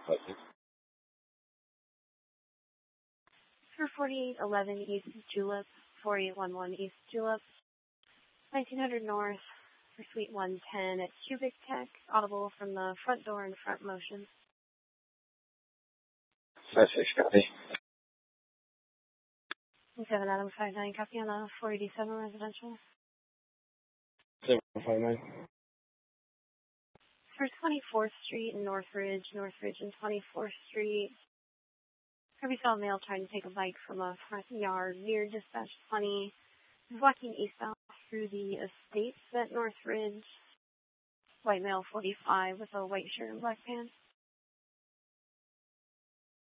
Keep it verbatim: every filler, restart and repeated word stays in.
please. For forty-eight eleven East Julep, forty-eight eleven East Julep, nineteen hundred North, for Suite one ten at Cubic Tech, audible from the front door and front motion. five six, copy. seven Adam five nine, copy on the four eighty-seven residential. seven five nine. For twenty-fourth Street in Northridge, Northridge and twenty-fourth Street. Kirby saw a male trying to take a bike from a front yard near Dispatch twenty. He was walking eastbound through the estates at Northridge. White male, forty-five, with a white shirt and black pants.